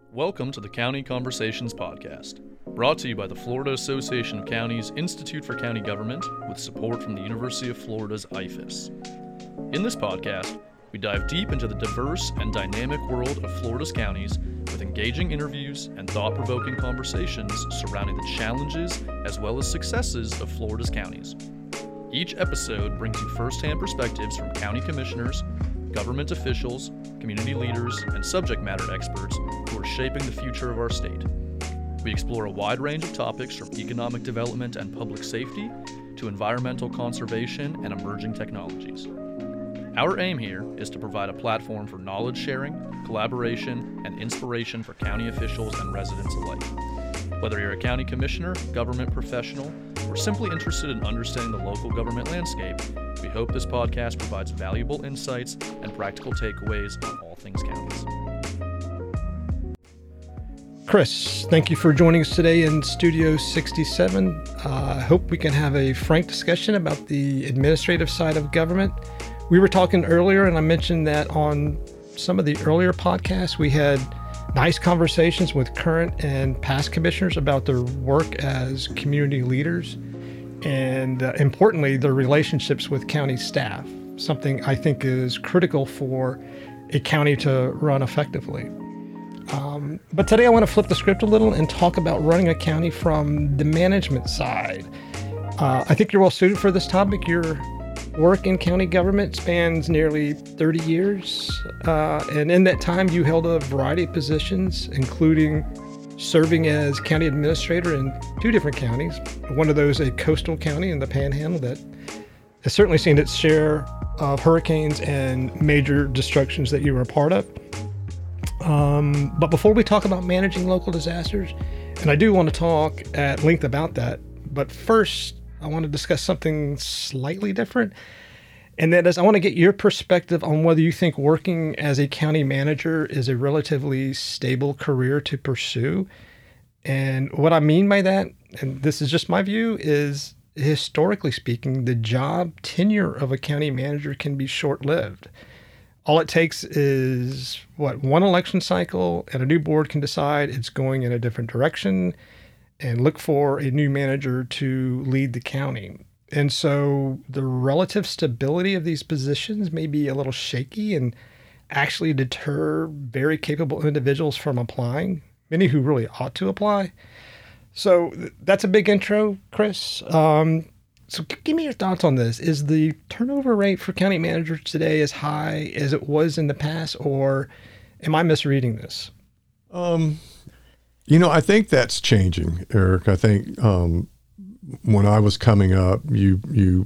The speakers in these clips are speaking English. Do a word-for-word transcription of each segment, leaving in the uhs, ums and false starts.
Welcome to the County Conversations Podcast, brought to you by the Florida Association of Counties Institute for County Government with support from the University of Florida's I F A S. In this podcast, we dive deep into the diverse and dynamic world of Florida's counties with engaging interviews and thought-provoking conversations surrounding the challenges as well as successes of Florida's counties. Each episode brings you first-hand perspectives from county commissioners, government officials, community leaders, and subject matter experts who are shaping the future of our state. We explore a wide range of topics from economic development and public safety to environmental conservation and emerging technologies. Our aim here is to provide a platform for knowledge sharing, collaboration, and inspiration for county officials and residents alike. Whether you're a county commissioner, government professional, or simply interested in understanding the local government landscape, we hope this podcast provides valuable insights and practical takeaways on all things counties. Chris, thank you for joining us today in Studio sixty-seven. I uh, hope we can have a frank discussion about the administrative side of government. We were talking earlier, and I mentioned that on some of the earlier podcasts, we had nice conversations with current and past commissioners about their work as community leaders and, uh, importantly, their relationships with county staff, something I think is critical for a county to run effectively. Um, but today I want to flip the script a little and talk about running a county from the management side. Uh, I think you're well suited for this topic. Your work in county government spans nearly thirty years, uh, and in that time you held a variety of positions, including serving as county administrator in two different counties, one of those a coastal county in the Panhandle that has certainly seen its share of hurricanes and major destructions that you were a part of. Um, but before we talk about managing local disasters, and I do want to talk at length about that, but first I want to discuss something slightly different, and that is I want to get your perspective on whether you think working as a county manager is a relatively stable career to pursue. And what I mean by that, and this is just my view, is historically speaking, the job tenure of a county manager can be short-lived. All it takes is, what, one election cycle, and a new board can decide it's going in a different direction and look for a new manager to lead the county. And so the relative stability of these positions may be a little shaky and actually deter very capable individuals from applying, many who really ought to apply. So th- that's a big intro, Chris. Um, so give me your thoughts on this. Is the turnover rate for county managers today as high as it was in the past, or am I misreading this? Um. You know, I think that's changing, Eric. I think um, when I was coming up, you you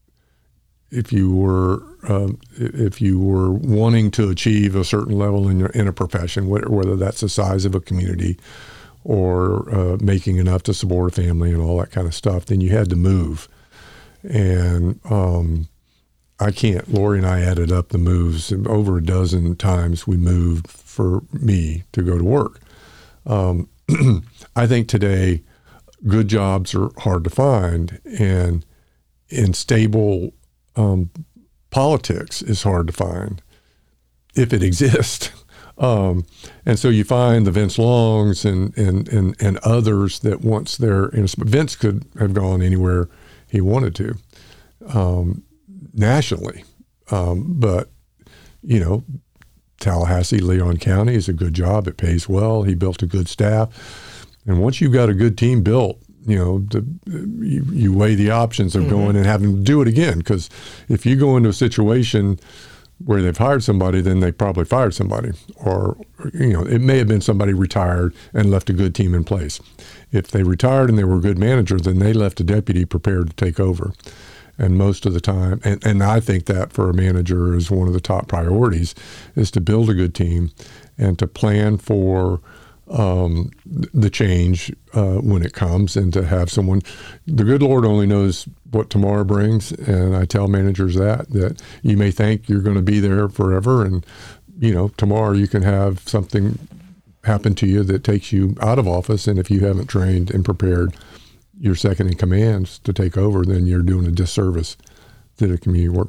if you were um, if you were wanting to achieve a certain level in your in a profession, whether that's the size of a community or uh, making enough to support a family and all that kind of stuff, then you had to move. And um, I can't. Lori and I added up the moves over a dozen times. We moved for me to go to work. Um, I think today good jobs are hard to find, and in stable um, politics is hard to find if it exists. Um, and so you find the Vince Longs and, and, and, and others that once they're, you know, Vince could have gone anywhere he wanted to um, nationally. Um, but, you know, Tallahassee, Leon County is a good job. It pays well. He built a good staff. And once you've got a good team built, you know, the, you, you weigh the options of mm-hmm. going and having to do it again. Because if you go into a situation where they've hired somebody, then they probably fired somebody. Or, you know, it may have been somebody retired and left a good team in place. If they retired and they were a good manager, then they left a deputy prepared to take over. And most of the time, and, and I think that for a manager is one of the top priorities, is to build a good team and to plan for um, the change uh, when it comes, and to have someone. The good Lord only knows what tomorrow brings, and I tell managers that, that you may think you're going to be there forever, and you know tomorrow you can have something happen to you that takes you out of office, and if you haven't trained and prepared your second in commands to take over, then you're doing a disservice to the community you work for.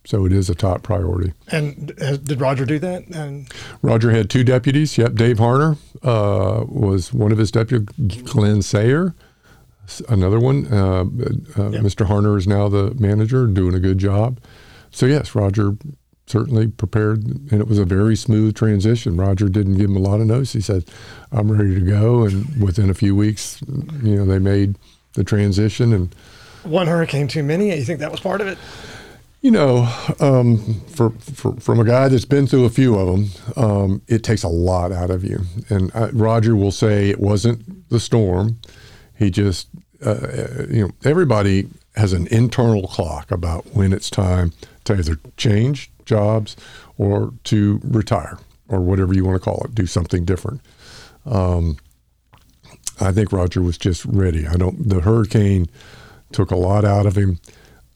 So it is a top priority. And uh, did Roger do that? And Roger had two deputies. Yep, Dave Harner uh, was one of his deputies. Glenn Sayer, another one. Uh, uh, yep. Mister Harner is now the manager, doing a good job. So yes, Roger certainly prepared, and it was a very smooth transition. Roger didn't give him a lot of notice. He said, "I'm ready to go," and within a few weeks, you know, they made the transition. And one hurricane too many. You think that was part of it? You know, um, for, for from a guy that's been through a few of them, um, it takes a lot out of you. And uh, Roger will say it wasn't the storm. He just, uh, you know, everybody has an internal clock about when it's time to either change jobs or to retire or whatever you want to call it, do something different. Um, I think Roger was just ready. I don't. The hurricane took a lot out of him.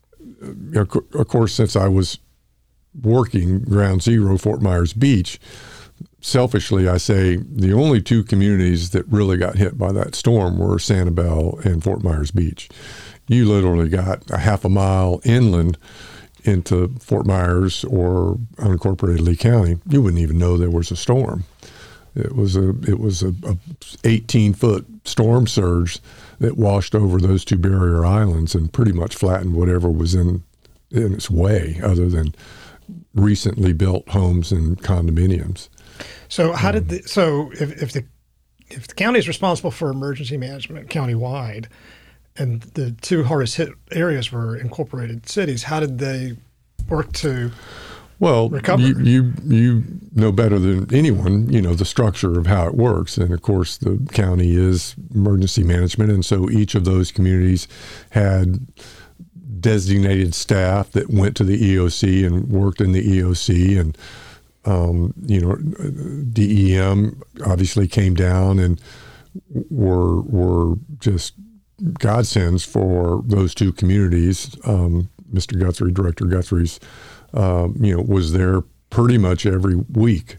Of course, since I was working Ground Zero, Fort Myers Beach, selfishly, I say the only two communities that really got hit by that storm were Sanibel and Fort Myers Beach. You literally got a half a mile inland into Fort Myers or unincorporated Lee County. You wouldn't even know there was a storm. It was a it was a, a eighteen foot storm surge that washed over those two barrier islands and pretty much flattened whatever was in in its way, other than recently built homes and condominiums. So how um, did the, so if, if the if the county is responsible for emergency management countywide, and the two hardest hit areas were incorporated cities, how did they work to Well, recover? you, you you know better than anyone, you know, the structure of how it works. And of course, the county is emergency management. And so each of those communities had designated staff that went to the E O C and worked in the E O C. And, um, you know, D E M obviously came down and were, were just godsends for those two communities. Um, Mister Guthrie, Director Guthrie's, Um, you know, was there pretty much every week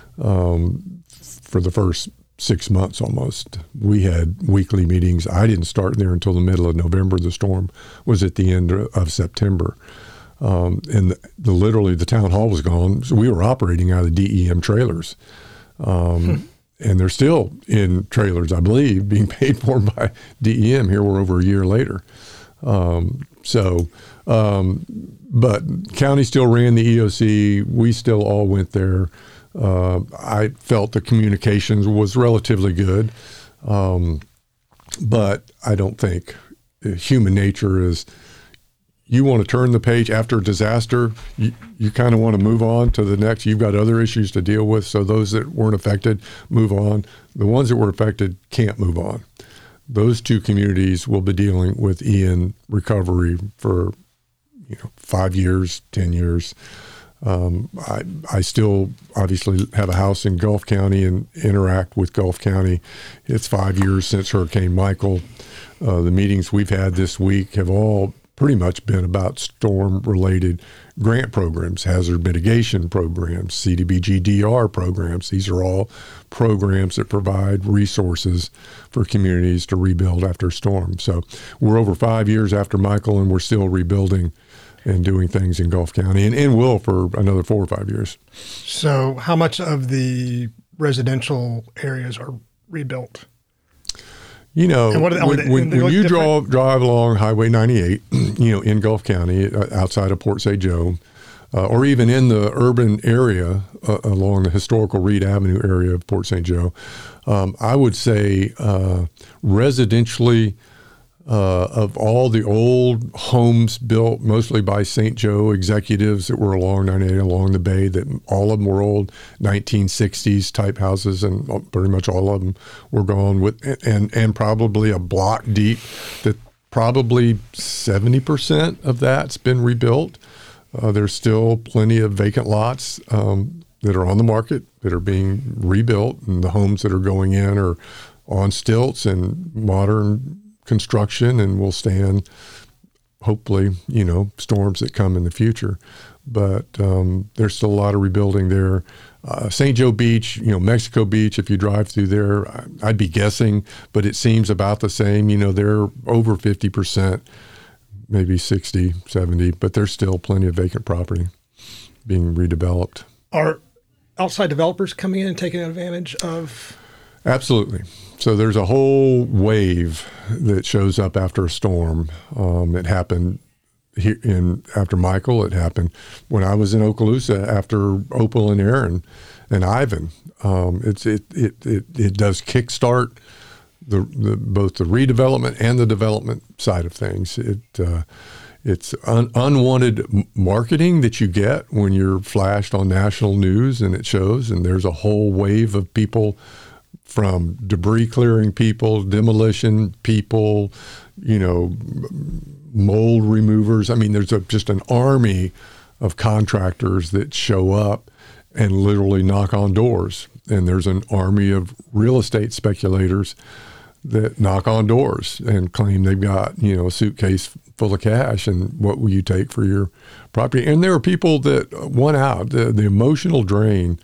um, for the first six months almost. We had weekly meetings. I didn't start there until the middle of November. The storm was at the end of September. Um, and the, the, literally the town hall was gone. So we were operating out of D E M trailers. Um, hmm. And they're still in trailers, I believe, being paid for by D E M. Here we're over a year later. Um, so, um, but county still ran the E O C. We still all went there. Uh, I felt the communications was relatively good. Um, but I don't think human nature is, you want to turn the page after a disaster, you, you kind of want to move on to the next. You've got other issues to deal with. So those that weren't affected, move on. The ones that were affected can't move on. Those two communities will be dealing with Ian recovery for, you know, five years, ten years. Um, I, I still obviously have a house in Gulf County and interact with Gulf County. It's five years since Hurricane Michael. Uh, the meetings we've had this week have all pretty much been about storm-related grant programs, hazard mitigation programs, C D B G D R programs. These are all programs that provide resources for communities to rebuild after a storm. So we're over five years after Michael, and we're still rebuilding and doing things in Gulf County, and, and will for another four or five years. So how much of the residential areas are rebuilt? You know, and what, when, they, when, when you different? drive, drive along Highway ninety-eight, you know, in Gulf County, uh, outside of Port Saint Joe, uh, or even in the urban area uh, along the historical Reed Avenue area of Port Saint Joe, um, I would say uh, residentially, uh, of all the old homes built mostly by Saint Joe executives that were along ninety-eight, along the bay, that all of them were old nineteen sixties type houses, and pretty much all of them were gone, with and and probably a block deep that probably seventy percent of that's been rebuilt. Uh, there's still plenty of vacant lots um, that are on the market that are being rebuilt, and the homes that are going in are on stilts and modern construction and will stand, hopefully, you know, storms that come in the future. But um, there's still a lot of rebuilding there. Uh, Saint Joe Beach, you know, Mexico Beach, if you drive through there, I, I'd be guessing, but it seems about the same. You know, they're over fifty percent, maybe sixty, seventy, but there's still plenty of vacant property being redeveloped. Are outside developers coming in and taking advantage of? Absolutely. So there's a whole wave that shows up after a storm. Um, it happened here in after Michael. It happened when I was in Okaloosa after Opal and Aaron and Ivan. Um, it's it, it it it does kickstart the, the both the redevelopment and the development side of things. It uh, it's un, unwanted marketing that you get when you're flashed on national news and it shows. And there's a whole wave of people, from debris clearing people, demolition people, you know, mold removers. I mean, there's a, just an army of contractors that show up and literally knock on doors. And there's an army of real estate speculators that knock on doors and claim they've got, you know, a suitcase full of cash and what will you take for your property? And there are people that want out. The, the emotional drain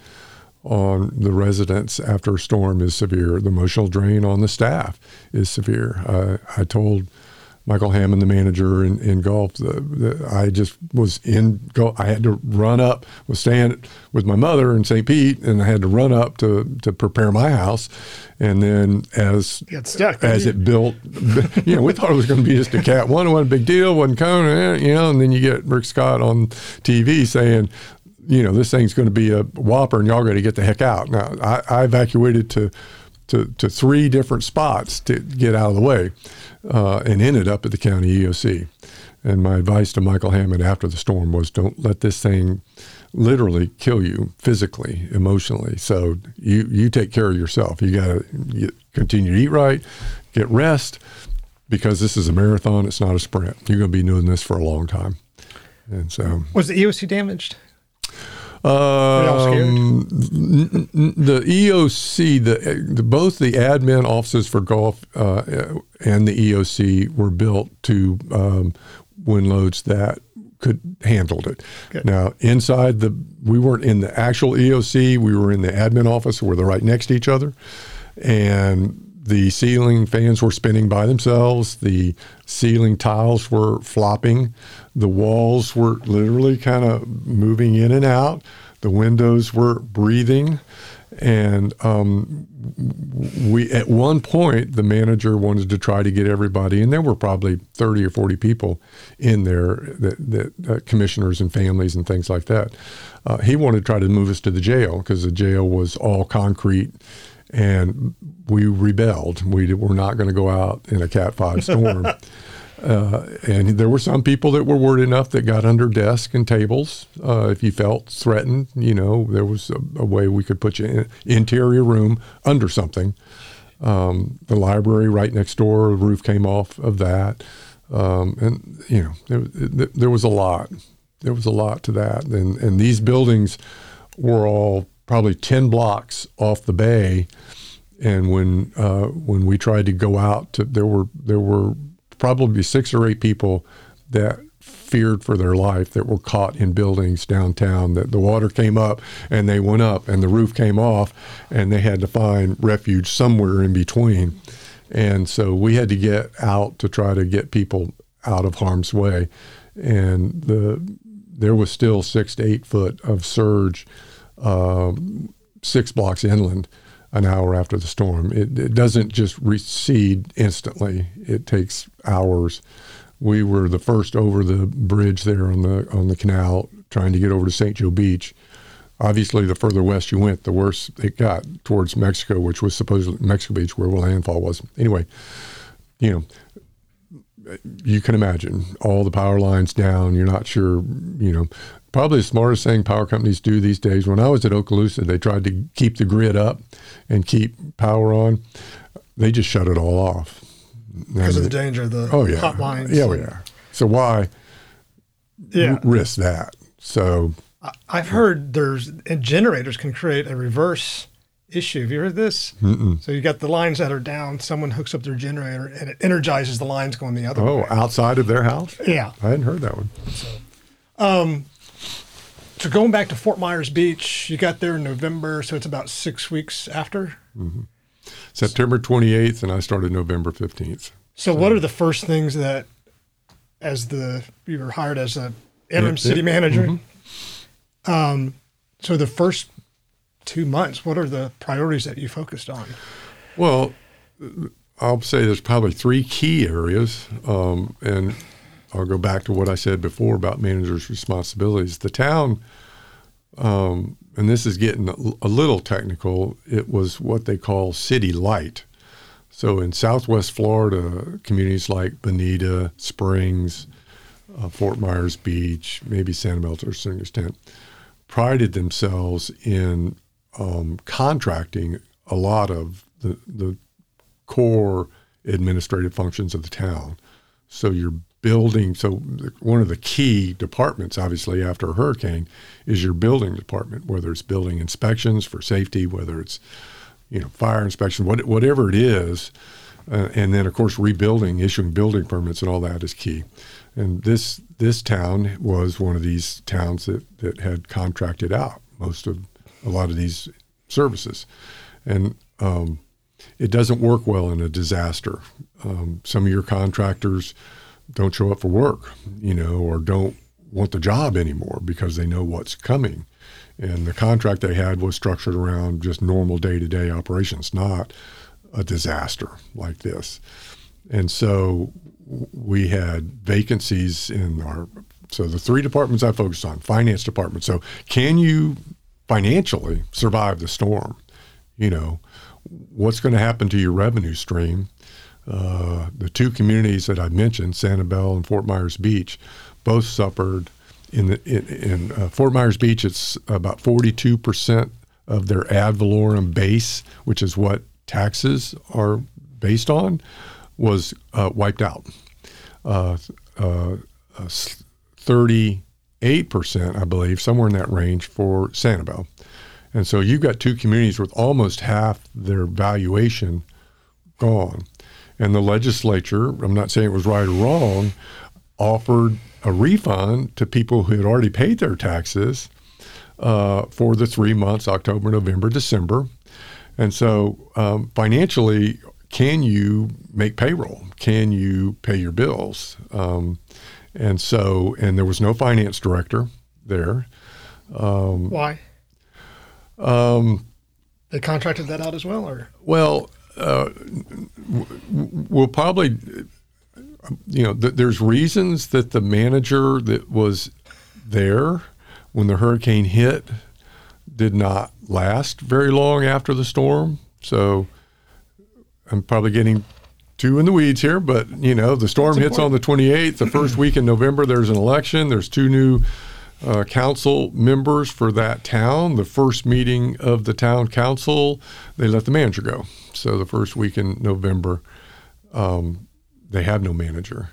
on the residents after a storm is severe. The emotional drain on the staff is severe. Uh, I told Michael Hammond, the manager in, in golf, the, the, I just was in golf. I had to run up, was staying with my mother in Saint Pete, and I had to run up to, to prepare my house. And then as Get stuck, as it built, you know, we thought it was going to be just a cat one, wasn't a big deal, wasn't coming, you know, and then you get Rick Scott on T V saying, you know, this thing's going to be a whopper and y'all got to get the heck out. Now, I, I evacuated to, to to three different spots to get out of the way uh, and ended up at the county E O C. And my advice to Michael Hammond after the storm was, don't let this thing literally kill you physically, emotionally. So you, you take care of yourself. You got to continue to eat right, get rest, because this is a marathon. It's not a sprint. You're going to be doing this for a long time. And so, was the E O C damaged? Um, the E O C, the, the both the admin offices for golf uh, and the E O C were built to um, wind loads that could handled it. Good. Now, inside the, we weren't in the actual E O C. We were in the admin office where they're right next to each other, and the ceiling fans were spinning by themselves. The ceiling tiles were flopping. The walls were literally kind of moving in and out. The windows were breathing. And um, we, at one point, the manager wanted to try to get everybody, and there were probably thirty or forty people in there, that, that uh, commissioners and families and things like that. Uh, he wanted to try to move us to the jail because the jail was all concrete. And we rebelled. We were not going to go out in a Cat five storm. uh, and there were some people that were worried enough that got under desks and tables. Uh, if you felt threatened, you know, there was a, a way we could put you in an interior room under something. Um, the library right next door, the roof came off of that. Um, and, you know, there, there was a lot. There was a lot to that. And, and these buildings were all probably ten blocks off the bay, and when uh, when we tried to go out, to, there were there were probably six or eight people that feared for their life that were caught in buildings downtown. That the water came up and they went up, and the roof came off, and they had to find refuge somewhere in between. And so we had to get out to try to get people out of harm's way, and the there was still six to eight foot of surge. Um, six blocks inland an hour after the storm. It, it doesn't just recede instantly. It takes hours. We were the first over the bridge there on the on the canal trying to get over to Saint Joe Beach. Obviously, the further west you went, the worse it got towards Mexico, which was supposedly Mexico Beach, where the landfall was. Anyway, you know, you can imagine all the power lines down. You're not sure, you know, probably the smartest thing power companies do these days. When I was at Okaloosa, they tried to keep the grid up and keep power on. They just shut it all off. Because of the danger of the oh, yeah. hot lines. Yeah, we are. So why yeah. r- risk that? So I've heard there's and generators can create a reverse issue. Have you heard this? Mm-mm. So you got the lines that are down. Someone hooks up their generator and it energizes the lines going the other oh, way. Oh, outside of their house? Yeah. I hadn't heard that one. So, um, so going back to Fort Myers Beach, you got there in November, so it's about six weeks after? Mm-hmm. September twenty-eighth, and I started November fifteenth. So, so what are the first things that as the you were hired as a interim Yep, city yep. manager. Mm-hmm. Um, so the first two months, what are the priorities that you focused on? Well, I'll say there's probably three key areas, um, and I'll go back to what I said before about managers' responsibilities. The town, um, and this is getting a, a little technical, it was what they call city light. So in Southwest Florida, communities like Bonita, Springs, uh, Fort Myers Beach, maybe Sanibel to a certain extent, prided themselves in um, contracting a lot of the, the core administrative functions of the town. So you're building, so one of the key departments, obviously, after a hurricane is your building department, whether it's building inspections for safety, whether it's, you know, fire inspection, what, whatever it is. Uh, and then, of course, rebuilding, issuing building permits and all that is key. And this this town was one of these towns that, that had contracted out most of a lot of these services. And um, it doesn't work well in a disaster. Um, some of your contractors don't show up for work, you know, or don't want the job anymore because they know what's coming. And the contract they had was structured around just normal day-to-day operations, not a disaster like this. And so we had vacancies in our, so the three departments I focused on, finance department. So can you financially survive the storm? You know, what's going to happen to your revenue stream? Uh, the two communities that I mentioned, Sanibel and Fort Myers Beach, both suffered. In the in, in uh, Fort Myers Beach, it's about forty-two percent of their ad valorem base, which is what taxes are based on, was uh, wiped out. Uh, uh, uh, thirty-eight percent, I believe, somewhere in that range for Sanibel. And so you've got two communities with almost half their valuation gone. And the legislature, I'm not saying it was right or wrong, offered a refund to people who had already paid their taxes uh, for the three months, October, November, December. And so um, financially, can you make payroll? Can you pay your bills? Um, and so, and there was no finance director there. Um, Why? Um, they contracted that out as well, or? Well, uh, we'll probably, you know, th- there's reasons that the manager that was there when the hurricane hit did not last very long after the storm. So I'm probably getting too in the weeds here, but, you know, the storm That's hits important. on the twenty-eighth. The first week in November, there's an election. There's two new uh, council members for that town. The first meeting of the town council, they let the manager go. So the first week in November, um, they have no manager.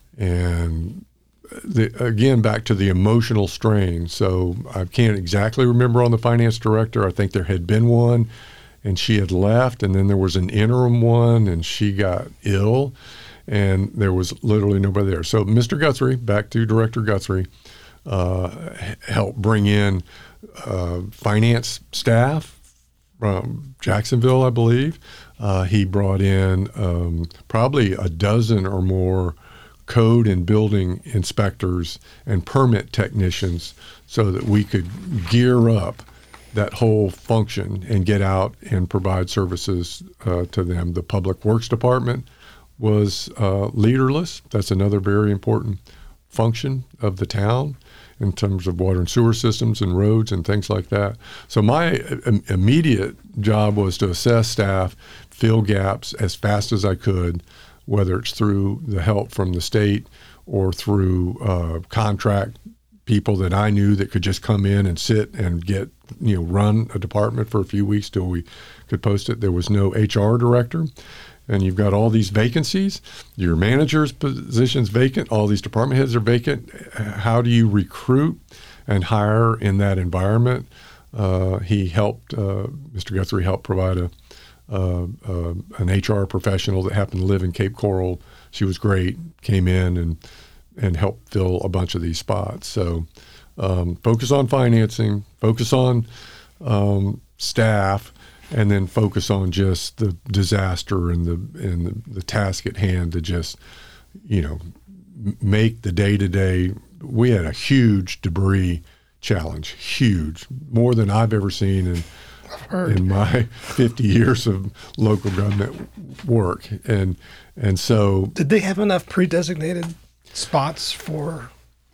And the, again, back to the emotional strain. So I can't exactly remember on the finance director. I think there had been one, and she had left, and then there was an interim one, and she got ill, and there was literally nobody there. So Mister Guthrie, back to Director Guthrie, uh, helped bring in uh, finance staff from Jacksonville, I believe. Uh, he brought in um, probably a dozen or more code and building inspectors and permit technicians so that we could gear up that whole function and get out and provide services uh, to them. The Public Works Department was uh, leaderless. That's another very important function of the town in terms of water and sewer systems and roads and things like that. So my im- immediate job was to assess staff, fill gaps as fast as I could, whether it's through the help from the state or through uh, contract people that I knew that could just come in and sit and get, you know, run a department for a few weeks till we could post it. There was no H R director. And you've got all these vacancies. Your manager's position's vacant. All these department heads are vacant. How do you recruit and hire in that environment? Uh, he helped, uh, Mister Guthrie helped provide a uh, uh, an H R professional that happened to live in Cape Coral. She was great, came in and and helped fill a bunch of these spots. So um, focus on financing, focus on um, staff, and then focus on just the disaster and the and the, the task at hand to just, you know, make the day-to-day. We had a huge debris challenge, huge, more than I've ever seen in in my fifty years of local government work. And and so, did they have enough pre-designated spots for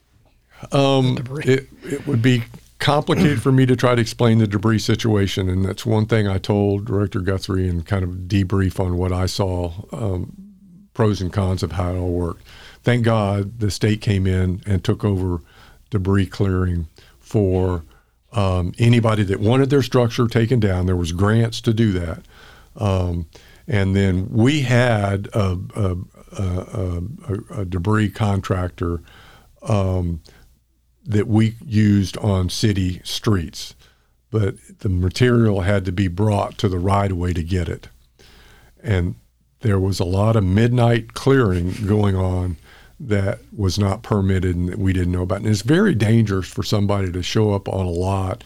um, debris? It it would be complicated for me to try to explain the debris situation, and that's one thing I told Director Guthrie and kind of debrief on what I saw, um, pros and cons of how it all worked. Thank God the state came in and took over debris clearing for um, anybody that wanted their structure taken down. There was grants to do that. Um, and then we had a, a, a, a, a debris contractor um, that we used on city streets, but the material had to be brought to the right-of-way to get it. And there was a lot of midnight clearing going on that was not permitted and that we didn't know about. And it's very dangerous for somebody to show up on a lot.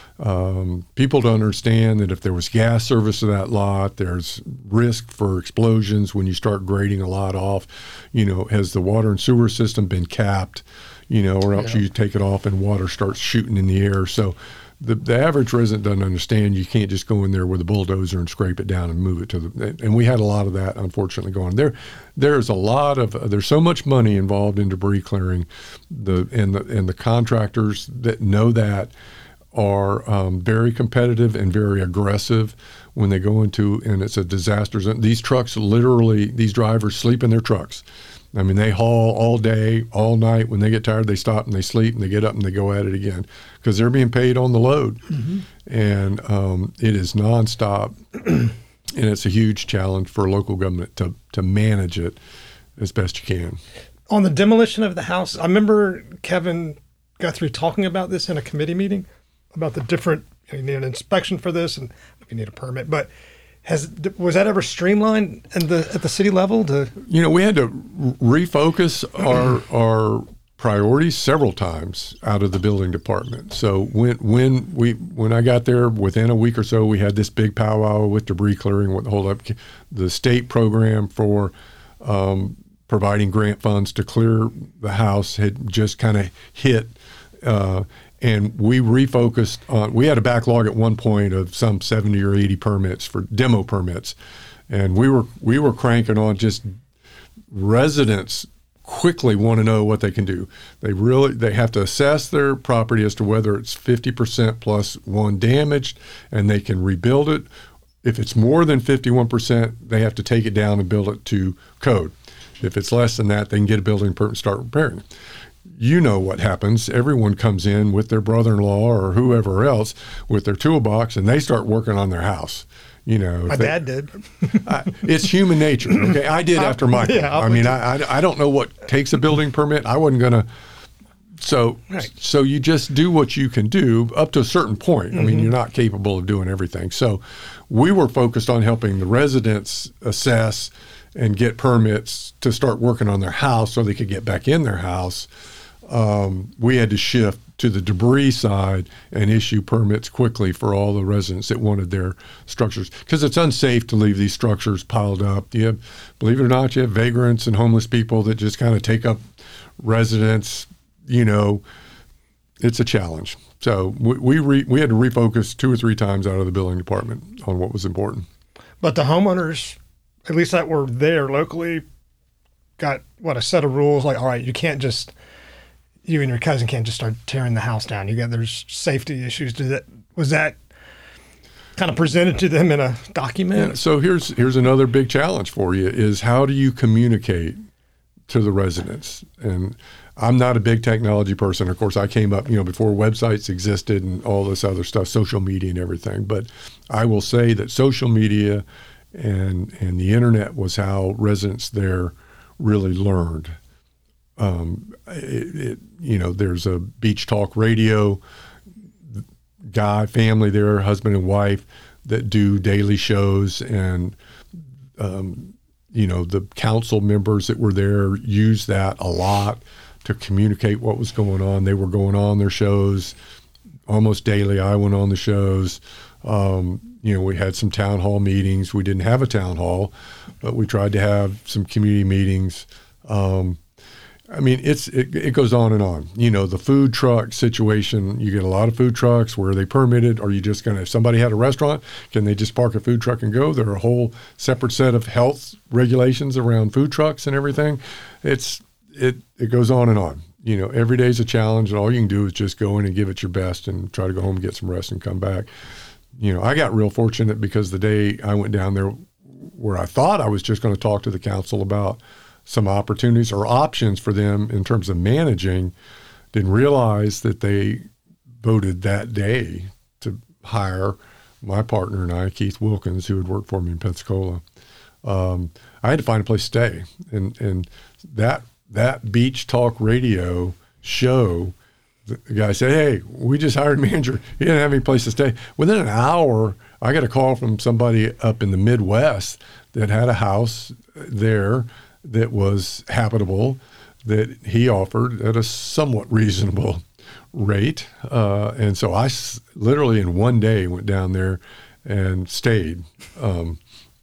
Um, people don't understand that if there was gas service to that lot, there's risk for explosions when you start grading a lot off. You know, has the water and sewer system been capped, you know, or else Yeah. you take it off and water starts shooting in the air. So the, the average resident doesn't understand you can't just go in there with a bulldozer and scrape it down and move it to the, and we had a lot of that, unfortunately, going on there. There's a lot of, there's so much money involved in debris clearing, the, and the, and the contractors that know that are um, very competitive and very aggressive when they go into, and it's a disaster zone. These trucks literally, these drivers sleep in their trucks. I mean, they haul all day, all night. When they get tired, they stop and they sleep and they get up and they go at it again because they're being paid on the load. Mm-hmm. And um, it is nonstop. And it's a huge challenge for local government to, to manage it as best you can. On the demolition of the house, I remember Kevin Guthrie talking about this in a committee meeting about the different, you know, you need an inspection for this and you need a permit, but Has was that ever streamlined at the at the city level? To you know, we had to refocus our our priorities several times out of the building department. So when when we when I got there, within a week or so, we had this big powwow with debris clearing. What the hold up, the state program for um, providing grant funds to clear the house had just kind of hit. Uh, And we refocused on, we had a backlog at one point of some seventy or eighty permits for demo permits. And we were, we were cranking on just residents quickly want to know what they can do. They really, they have to assess their property as to whether it's fifty percent plus one damaged and they can rebuild it. If it's more than fifty-one percent, they have to take it down and build it to code. If it's less than that, they can get a building permit and start repairing it. You know what happens. Everyone comes in with their brother-in-law or whoever else with their toolbox, and they start working on their house. You know, my they, dad did. I, it's human nature. Okay, I did after Michael. Yeah, I mean, I, I I don't know what takes a building permit. I wasn't gonna. So Right. so you just do what you can do up to a certain point. I mean, Mm-hmm. you're not capable of doing everything. So we were focused on helping the residents assess and get permits to start working on their house so they could get back in their house. Um, we had to shift to the debris side and issue permits quickly for all the residents that wanted their structures, because it's unsafe to leave these structures piled up. You have, believe it or not, you have vagrants and homeless people that just kind of take up residents. You know, it's a challenge. So we we, re, we had to refocus two or three times out of the building department on what was important. But the homeowners, at least that were there locally, got what a set of rules. Like, all right, you can't just. You and your cousin can't just start tearing the house down. You got there's safety issues. Did that was that kind of presented to them in a document? Yeah, so here's here's another big challenge for you: is how do you communicate to the residents? And I'm not a big technology person. Of course, I came up, you know, before websites existed and all this other stuff, social media and everything. But I will say that social media and and the internet was how residents there really learned. Um, it, it, you know, there's a Beach Talk Radio guy, family there, husband and wife, that do daily shows, and um, you know, the council members that were there used that a lot to communicate what was going on. They were going on their shows almost daily. I went on the shows. Um, you know, we had some town hall meetings. We didn't have a town hall, but we tried to have some community meetings. Um, I mean, it's it, it goes on and on. You know, the food truck situation, you get a lot of food trucks. Where are they permitted? Are you just going to, if somebody had a restaurant, can they just park a food truck and go? There are a whole separate set of health regulations around food trucks and everything. It's it it goes on and on. You know, every day's a challenge, and all you can do is just go in and give it your best and try to go home and get some rest and come back. You know, I got real fortunate because the day I went down there where I thought I was just going to talk to the council about some opportunities or options for them in terms of managing, didn't realize that they voted that day to hire my partner and I, Keith Wilkins, who had worked for me in Pensacola. Um, I had to find a place to stay. And, and that that Beach Talk Radio show, the guy said, hey, we just hired a manager. He didn't have any place to stay. Within an hour, I got a call from somebody up in the Midwest that had a house there that was habitable, that he offered at a somewhat reasonable rate. Uh, and so I s- literally in one day went down there and stayed um,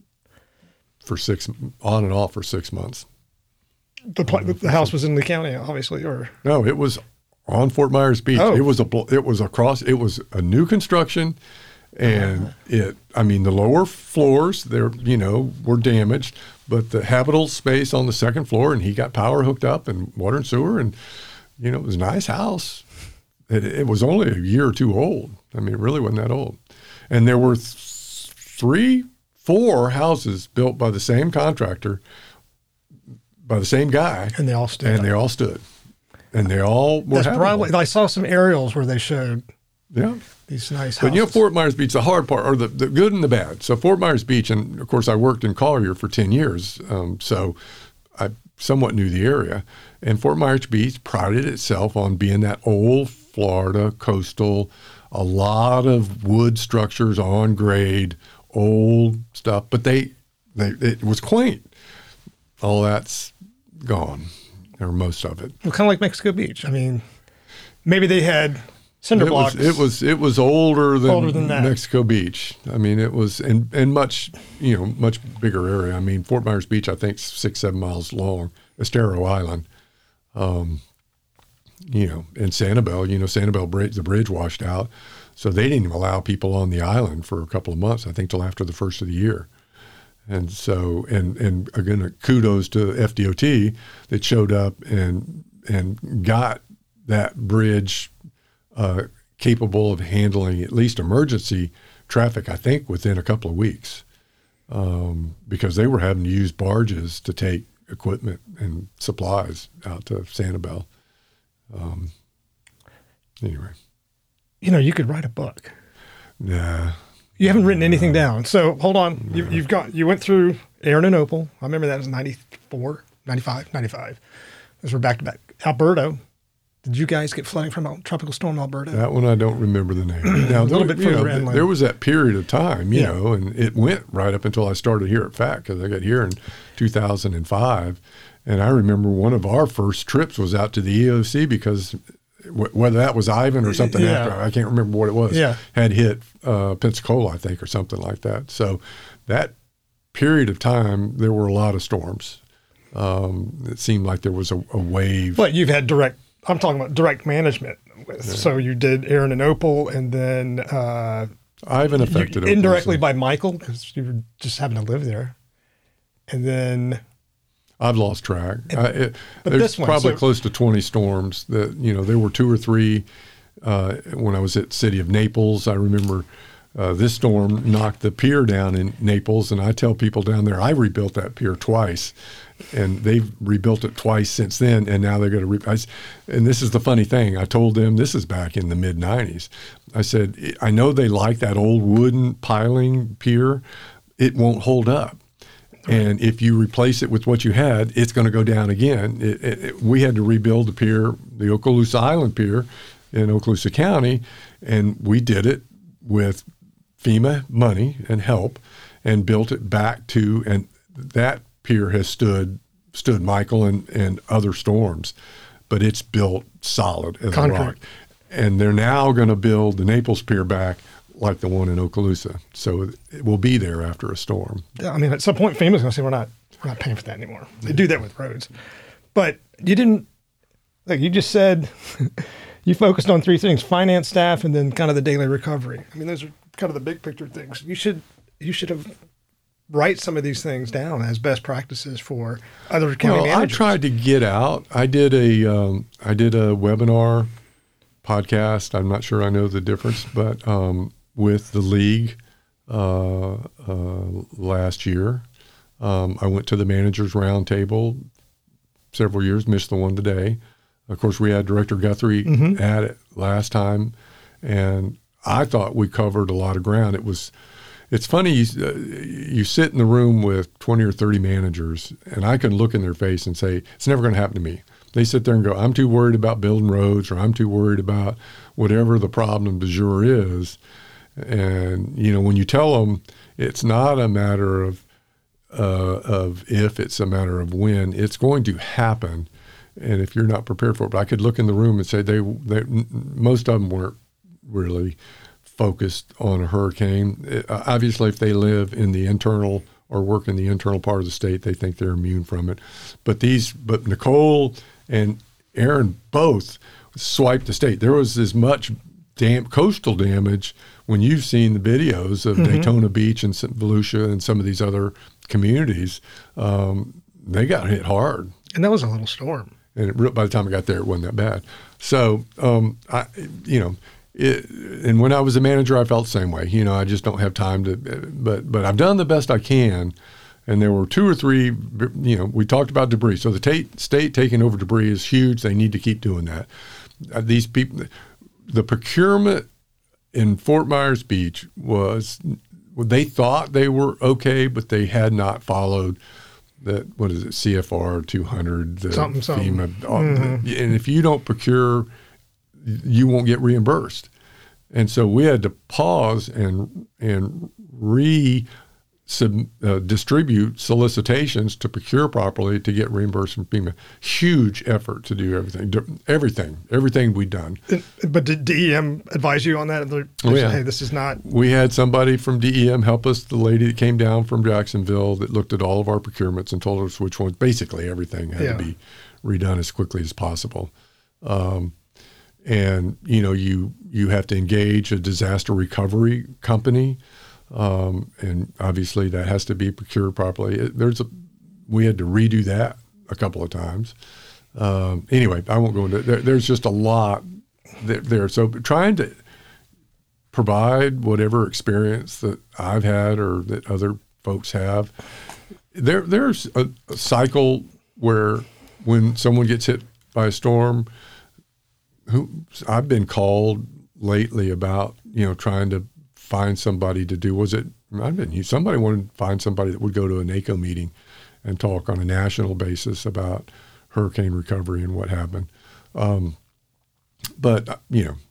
for six, on and off for six months. The, pl- the house was in the county, obviously, or no, it was on Fort Myers Beach. Oh. It was a it was across. It was a new construction, and uh. it. I mean, the lower floors there, you know, were damaged, but the habitable space on the second floor, and he got power hooked up and water and sewer, and you know, it was a nice house. It, it was only a year or two old. I mean, it really wasn't that old, and there were th- three, four houses built by the same contractor. By the same guy, and they all stood. And they all stood, and they all were. That's probably. I saw some aerials where they showed. Yeah, these nice houses. But you know, Fort Myers Beach, the hard part, or the, the good and the bad. So Fort Myers Beach, and of course, I worked in Collier for ten years, um, so I somewhat knew the area. And Fort Myers Beach prided itself on being that old Florida coastal, a lot of wood structures on grade, old stuff. But they, they, it was quaint. All that's gone, or most of it. Well, kind of like Mexico Beach. I mean, maybe they had cinder it blocks. Was, it was it was older than, older than that. Mexico Beach. I mean, it was and and much you know much bigger area. I mean, Fort Myers Beach, I think six seven miles long. Estero Island, um, you know, and Sanibel. You know, Sanibel Bridge, the bridge washed out, so they didn't even allow people on the island for a couple of months. I think till after the first of the year. And so, and, and again, kudos to F D O T that showed up and and got that bridge uh, capable of handling at least emergency traffic, I think, within a couple of weeks, um, because they were having to use barges to take equipment and supplies out to Sanibel. Um, anyway. You know, you could write a book. Nah. You haven't written anything down. So hold on. You, you've got, you went through Aaron and Opal. I remember that was ninety-four, ninety-five, ninety-five. Those were back to back. Alberto. Did you guys get flooding from Tropical Storm Alberto? That one I don't remember the name. Now, a little there, bit further you know, inland. there was that period of time, you yeah. know, and it went right up until I started here at F A C, because I got here in two thousand five. And I remember one of our first trips was out to the E O C because whether that was Ivan or something yeah. after, I can't remember what it was, yeah. had hit uh, Pensacola, I think, or something like that. So that period of time, there were a lot of storms. Um, it seemed like there was a, a wave. But you've had direct, I'm talking about direct management. With, yeah. So you did Aaron and Opal, and then uh, Ivan affected you, indirectly by Michael, because you were just having to live there. And then... I've lost track. And, I, it, but there's this one, probably so, close to twenty storms that, you know, there were two or three uh, when I was at City of Naples. I remember uh, this storm knocked the pier down in Naples, and I tell people down there, I rebuilt that pier twice, and they've rebuilt it twice since then, and now they're going to re- I, and this is the funny thing. I told them, this is back in the mid nineties. I said, I know they like that old wooden piling pier. It won't hold up. And if you replace it with what you had, it's going to go down again. It, it, it, we had to rebuild the pier, the Okaloosa Island Pier in Okaloosa County, and we did it with FEMA money and help and built it back to, and that pier has stood stood Michael and, and other storms, but it's built solid as Concrete. a rock. And they're now going to build the Naples Pier back like the one in Okaloosa. So it will be there after a storm. I mean, at some point, FEMA's going to say, we're not, we're not paying for that anymore. They do that with roads. But you didn't, Like you just said, you focused on three things: finance, staff, and then kind of the daily recovery. I mean, those are kind of the big picture things. You should you should have write some of these things down as best practices for other county well, managers. I tried to get out. I did a um, I did a webinar podcast. I'm not sure I know the difference, but um, with the league uh, uh, last year, um, I went to the managers roundtable several years. Missed the one today. Of course, we had Director Guthrie mm-hmm. at it last time, and I thought we covered a lot of ground. It was. It's funny, you, uh, you sit in the room with twenty or thirty managers, and I can look in their face and say, it's never going to happen to me. They sit there and go, I'm too worried about building roads, or I'm too worried about whatever the problem du jour is. And, you know, when you tell them it's not a matter of uh, of if, it's a matter of when, it's going to happen. And if you're not prepared for it, but I could look in the room and say they, they most of them weren't really focused on a hurricane. It, uh, obviously, if they live in the internal or work in the internal part of the state, they think they're immune from it. But these, but Nicole and Aaron both swiped the state. There was as much dam- coastal damage when you've seen the videos of mm-hmm. Daytona Beach and Saint Volusia and some of these other communities. Um, they got hit hard. And that was a little storm. And it, by the time I got there, it wasn't that bad. So, um, I, you know, It, and when I was a manager, I felt the same way. You know, I just don't have time to, but but I've done the best I can. And there were two or three, you know, we talked about debris. So the ta- state taking over debris is huge. They need to keep doing that. Uh, these people, the procurement in Fort Myers Beach was, they thought they were okay, but they had not followed that, what is it, C F R two hundred, the something, something. FEMA. Mm-hmm. And if you don't procure, you won't get reimbursed. And so we had to pause and and re sub, uh, distribute solicitations to procure properly to get reimbursed from FEMA. Huge effort to do everything, everything, everything we'd done. But did D E M advise you on that? They oh, yeah. Hey, this is not. We had somebody from D E M help us, the lady that came down from Jacksonville that looked at all of our procurements and told us which ones, basically everything had yeah. to be redone as quickly as possible. Um, And, you know, you you have to engage a disaster recovery company, um, and obviously that has to be procured properly. It, there's a, we had to redo that a couple of times. Um, anyway, I won't go into it. There, there's just a lot there, there. So trying to provide whatever experience that I've had or that other folks have, there there's a, a cycle where when someone gets hit by a storm, who I've been called lately about, you know, trying to find somebody to do, was it, I've been, somebody wanted to find somebody that would go to a NACO meeting and talk on a national basis about hurricane recovery and what happened. Um, but, you know,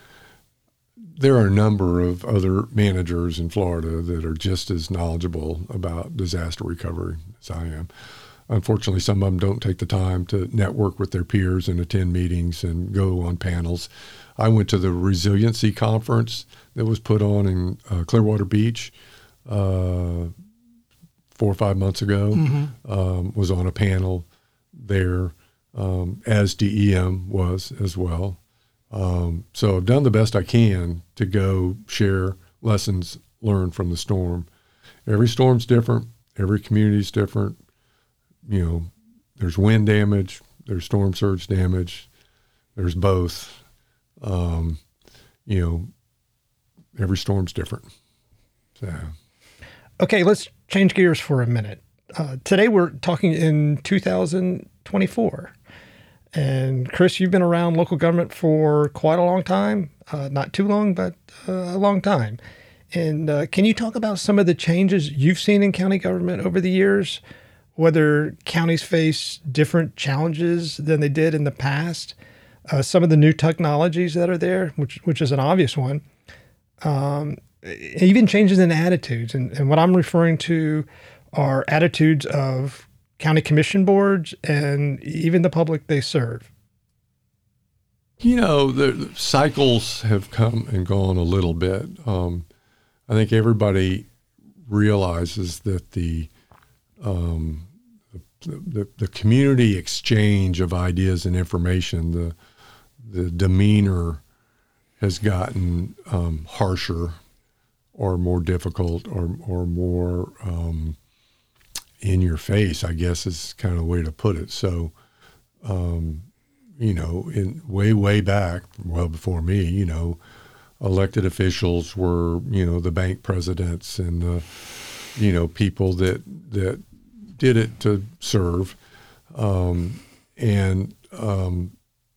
there are a number of other managers in Florida that are just as knowledgeable about disaster recovery as I am. Unfortunately, some of them don't take the time to network with their peers and attend meetings and go on panels. I went to the resiliency conference that was put on in uh, Clearwater Beach uh, four or five months ago, mm-hmm. um, was on a panel there, um, as D E M was as well. Um, so I've done the best I can to go share lessons learned from the storm. Every storm's different. Every community's different. You know, there's wind damage, there's storm surge damage, there's both. Um, you know, every storm's different. So. Okay, let's change gears for a minute. Uh, today we're talking in two thousand twenty-four. And Chris, you've been around local government for quite a long time. Uh, not too long, but uh, a long time. And uh, can you talk about some of the changes you've seen in county government over the years? Whether counties face different challenges than they did in the past, uh, some of the new technologies that are there, which which is an obvious one, um, even changes in attitudes. And, and what I'm referring to are attitudes of county commission boards and even the public they serve. You know, the cycles have come and gone a little bit. Um, I think everybody realizes that the Um, the, the the community exchange of ideas and information, the the demeanor has gotten um, harsher, or more difficult, or or more um, in your face, I guess is kind of the way to put it. So, um, you know, in way way back, well before me, you know, elected officials were, you know, the bank presidents and the, you know, people that that did it to serve, um, and um,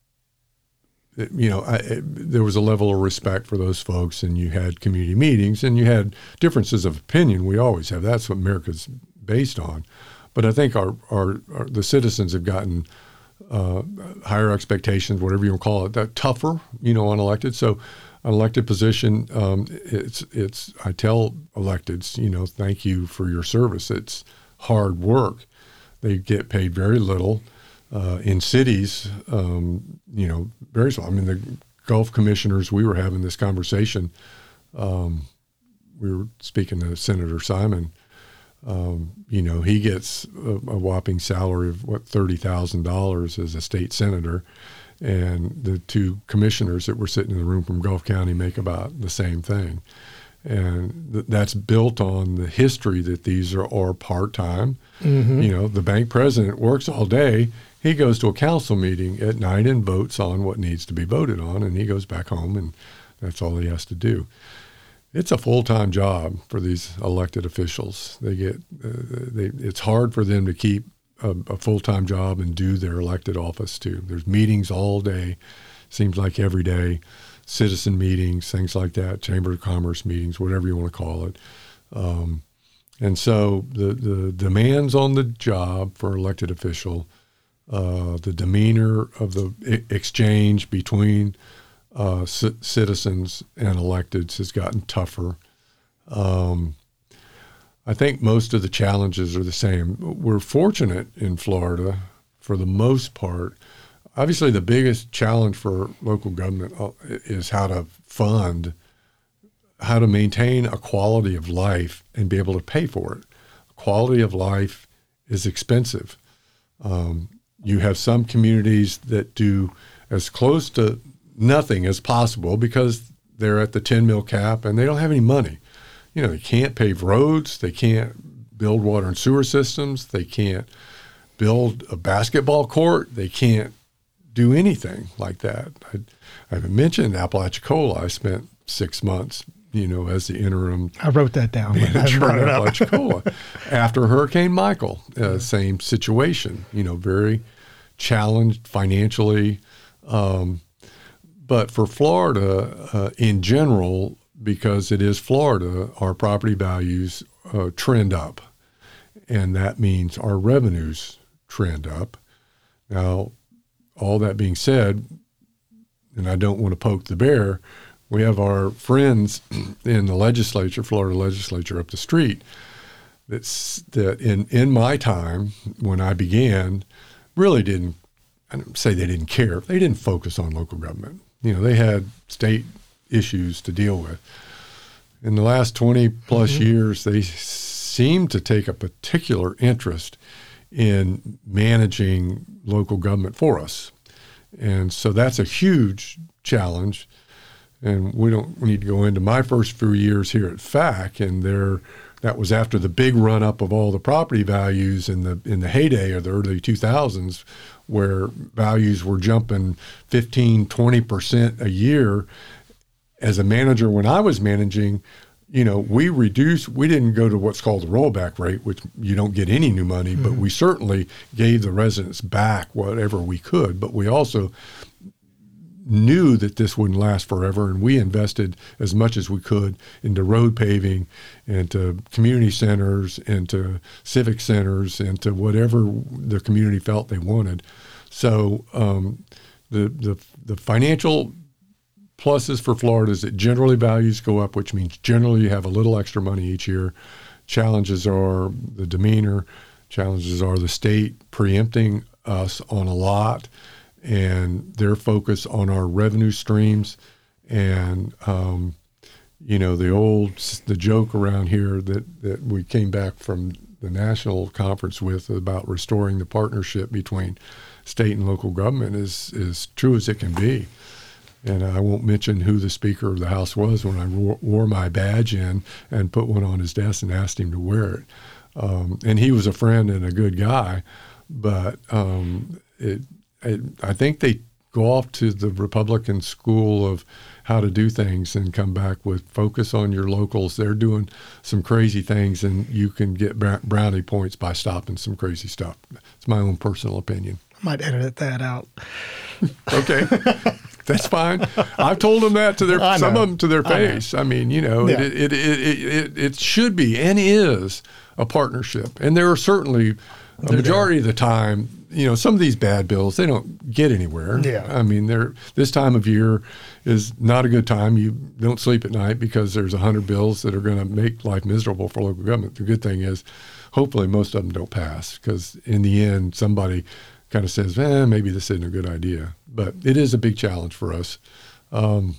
it, you know, I, it, there was a level of respect for those folks, and you had community meetings, and you had differences of opinion. We always have. That's what America's based on. But I think our, our, our the citizens have gotten uh, higher expectations, whatever you want to call it, that tougher, you know, unelected. So an elected position, um, it's it's. I tell electeds, you know, thank you for your service. It's hard work. They get paid very little. Uh, in cities, um, you know, very small. I mean, the Gulf commissioners, we were having this conversation. Um, we were speaking to Senator Simon. Um, you know, he gets a, a whopping salary of, what, thirty thousand dollars as a state senator. And the two commissioners that were sitting in the room from Gulf County make about the same thing. And th- that's built on the history that these are, are part-time. Mm-hmm. You know, the bank president works all day. He goes to a council meeting at night and votes on what needs to be voted on, and he goes back home, and that's all he has to do. It's a full-time job for these elected officials. They get, uh, they, it's hard for them to keep a, a full-time job and do their elected office too. There's meetings all day, seems like every day. Citizen meetings, things like that, Chamber of Commerce meetings, whatever you want to call it. Um, and so the, the demands on the job for elected official, uh, the demeanor of the I- exchange between uh, c- citizens and electeds has gotten tougher. Um, I think most of the challenges are the same. We're fortunate in Florida, for the most part. Obviously, the biggest challenge for local government is how to fund, how to maintain a quality of life and be able to pay for it. Quality of life is expensive. Um, you have some communities that do as close to nothing as possible because they're at the ten mil cap and they don't have any money. You know, they can't pave roads, they can't build water and sewer systems, they can't build a basketball court, they can't do anything like that. I, I haven't mentioned Apalachicola. I spent six months, you know, as the interim. I wrote that down. Manager in Apalachicola after Hurricane Michael. Uh, same situation. You know, very challenged financially, um, but for Florida uh, in general, because it is Florida, our property values uh, trend up, and that means our revenues trend up. Now, all that being said, and I don't want to poke the bear, we have our friends in the legislature, Florida legislature up the street, that's, that in, in my time when I began, really didn't, I don't say they didn't care, they didn't focus on local government. You know, they had state issues to deal with. In the last twenty plus mm-hmm. years, they seem to take a particular interest in managing local government for us. And so that's a huge challenge. And we don't need to go into my first few years here at F A C, and there, that was after the big run up of all the property values in the in the heyday of the early two thousands, where values were jumping fifteen, twenty percent a year. As a manager, when I was managing, you know, we reduced, we didn't go to what's called the rollback rate, which you don't get any new money, mm-hmm. but we certainly gave the residents back whatever we could. But we also knew that this wouldn't last forever, and we invested as much as we could into road paving, into community centers, into civic centers, into whatever the community felt they wanted. So um, the, the the financial pluses for Florida is that generally values go up, which means generally you have a little extra money each year. Challenges are the demeanor. Challenges are the state preempting us on a lot and their focus on our revenue streams. And, um, you know, the old, the joke around here that, that we came back from the national conference with about restoring the partnership between state and local government is as true as it can be. And I won't mention who the Speaker of the House was when I wore, wore my badge in and put one on his desk and asked him to wear it. Um, and he was a friend and a good guy, but um, it, it, I think they go off to the Republican school of how to do things and come back with focus on your locals. They're doing some crazy things, and you can get brownie points by stopping some crazy stuff. It's my own personal opinion. I might edit that out. Okay. That's fine. I've told them that to their some of them to their face. I, I mean, you know, yeah. it, it, it, it, it, it should be and is a partnership. And there are certainly a They're majority there. of the time, you know, some of these bad bills, they don't get anywhere. Yeah. I mean, they're, this time of year is not a good time. You don't sleep at night because there's a hundred bills that are going to make life miserable for local government. The good thing is hopefully most of them don't pass, because in the end, somebody kind of says, eh, maybe this isn't a good idea. But it is a big challenge for us. Um,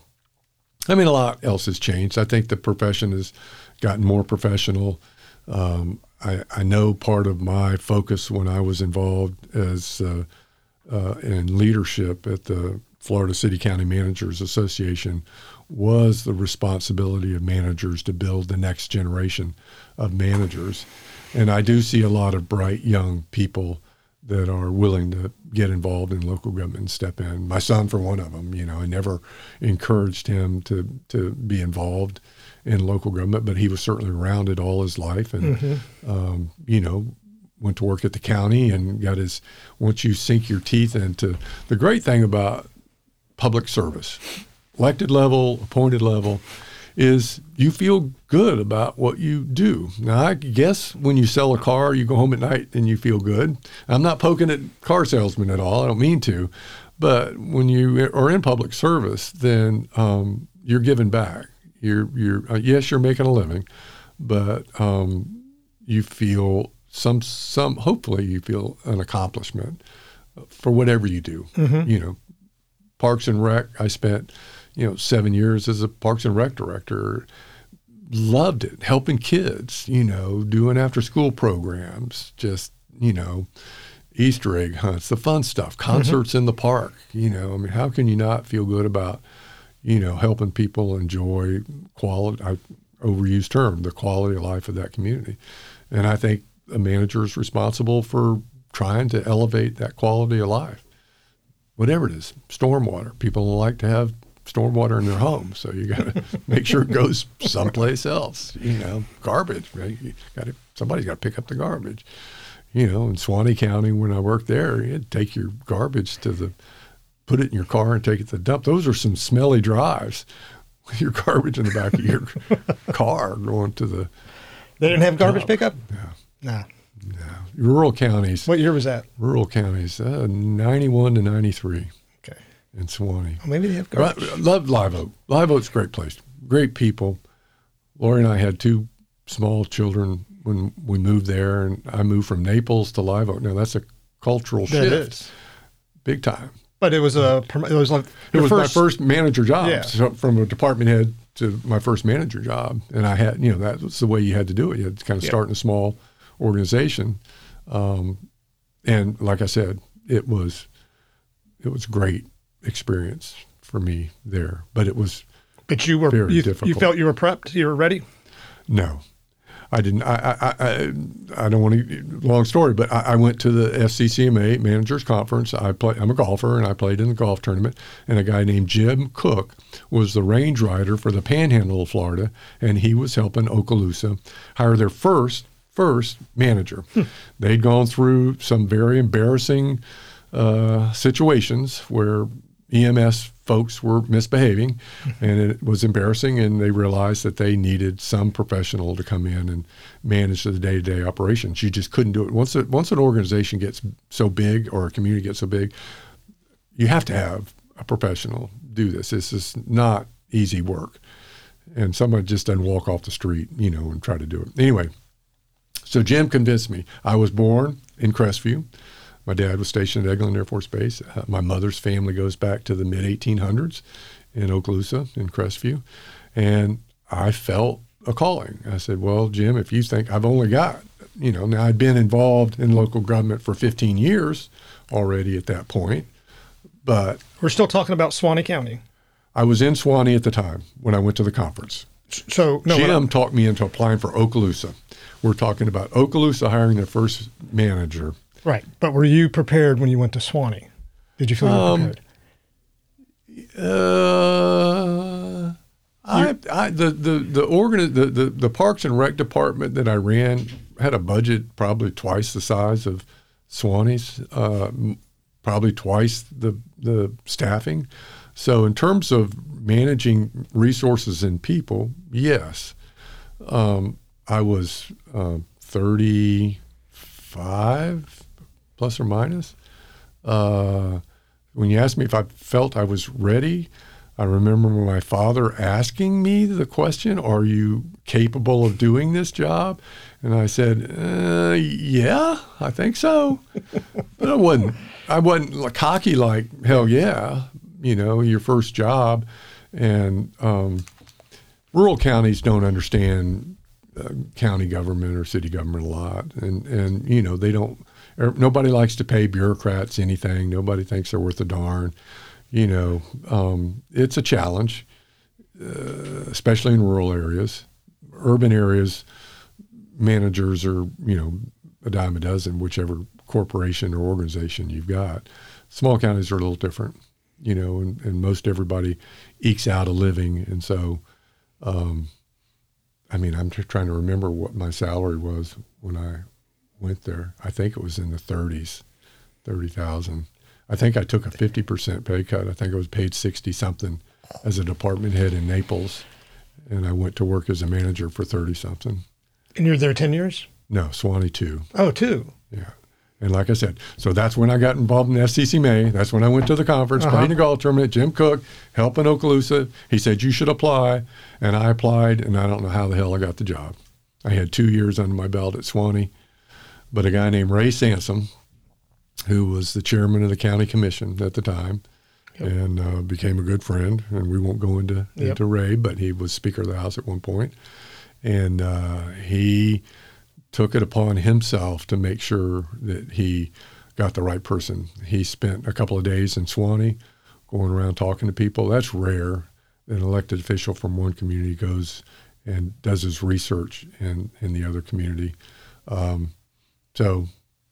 I mean, a lot else has changed. I think the profession has gotten more professional. Um, I, I know part of my focus when I was involved as uh, uh, in leadership at the Florida City County Managers Association was the responsibility of managers to build the next generation of managers. And I do see a lot of bright young people that are willing to get involved in local government and step in. My son, for one of them, you know, I never encouraged him to, to be involved in local government, but he was certainly around it all his life. And, mm-hmm. um, you know, went to work at the county and got his, once you sink your teeth into, the great thing about public service, elected level, appointed level, is you feel good about what you do. Now, I guess when you sell a car, you go home at night and you feel good. I'm not poking at car salesmen at all. I don't mean to. But when you are in public service, then um, you're giving back. You're, you're uh, yes, you're making a living, but um, you feel some, some, hopefully you feel an accomplishment for whatever you do. Mm-hmm. You know, Parks and Rec, I spent you know, seven years as a Parks and Rec director. Loved it, helping kids, you know, doing after-school programs, just, you know, Easter egg hunts, the fun stuff, concerts mm-hmm. in the park, you know. I mean, how can you not feel good about, you know, helping people enjoy quality, I overused term, the quality of life of that community. And I think a manager is responsible for trying to elevate that quality of life. Whatever it is, stormwater. People like to have stormwater in their home, so you got to make sure it goes someplace else. You know, garbage, right? You got to, somebody's got to pick up the garbage. You know, in Suwannee County, when I worked there, you had to take your garbage to the, put it in your car and take it to the dump. Those are some smelly drives with your garbage in the back of your car going to the. They didn't have garbage dump. Pickup? No. No. No. Rural counties. What year was that? Rural counties, uh, ninety-one to ninety-three. In Suwannee. Well, maybe they have garbage. I love Live Oak. Live Oak's a great place. Great people. Lori and I had two small children when we moved there, and I moved from Naples to Live Oak. Now, that's a cultural shift. It is. Big time. But it was a, it was like it was first, my first manager job. Yeah. So from a department head to my first manager job. And I had, you know, that was the way you had to do it. You had to kind of yeah. start in a small organization. Um, and like I said, it was, it was great experience for me there, but it was but you were very you, difficult. You felt you were prepped, you were ready? No, I didn't. I I I, I don't want to, long story, but I, I went to the F C C M A Managers Conference. I play, I'm a golfer, and I played in the golf tournament, and a guy named Jim Cook was the range rider for the Panhandle of Florida, and he was helping Okaloosa hire their first first manager. Hmm. They'd gone through some very embarrassing uh, situations where E M S folks were misbehaving, and it was embarrassing, and they realized that they needed some professional to come in and manage the day-to-day operations. You just couldn't do it. Once it, once an organization gets so big or a community gets so big, you have to have a professional do this. This is not easy work. And somebody just doesn't walk off the street, you know, and try to do it. Anyway, so Jim convinced me. I was born in Crestview. My dad was stationed at Eglin Air Force Base. Uh, my mother's family goes back to the mid eighteen hundreds in Okaloosa, in Crestview. And I felt a calling. I said, well, Jim, if you think I've only got you know, now I'd been involved in local government for fifteen years already at that point, but we're still talking about Suwannee County. I was in Suwannee at the time when I went to the conference. So no, Jim talked me into applying for Okaloosa. We're talking about Okaloosa hiring their first manager. Right. But were you prepared when you went to Suwannee? Did you feel um, you were prepared? Uh, I, I, the, the, the, organ, the, the, the Parks and Rec department that I ran had a budget probably twice the size of Suwannee's, uh, probably twice the, the staffing. So in terms of managing resources and people, yes. Um, I was uh, thirty-five, plus or minus. Uh, when you asked me if I felt I was ready, I remember my father asking me the question, are you capable of doing this job? And I said, uh, yeah, I think so. But I wasn't, I wasn't cocky like, hell yeah, you know, your first job. And um, rural counties don't understand uh, county government or city government a lot. And, and, you know, they don't, nobody likes to pay bureaucrats anything. Nobody thinks they're worth a darn. You know, um, it's a challenge, uh, especially in rural areas. Urban areas, managers are, you know, a dime a dozen, whichever corporation or organization you've got. Small counties are a little different, you know, and, and most everybody ekes out a living. And so, um, I mean, I'm just trying to remember what my salary was when I went there. I think it was in the thirties, thirty thousand. I think I took a fifty percent pay cut. I think I was paid sixty something as a department head in Naples. And I went to work as a manager for thirty something. And you're there ten years? No, Suwannee two. Oh, two. Yeah. And like I said, so that's when I got involved in F C C M A. That's when I went to the conference, uh-huh. played the golf tournament. Jim Cook, helping Okaloosa. He said, you should apply. And I applied, and I don't know how the hell I got the job. I had two years under my belt at Suwannee. But a guy named Ray Sansom, who was the chairman of the county commission at the time, yep. and uh, became a good friend. And we won't go into, yep. into Ray, but he was Speaker of the House at one point. And uh, he took it upon himself to make sure that he got the right person. He spent a couple of days in Suwannee going around talking to people. That's rare. An elected official from one community goes and does his research in, in the other community. Um, so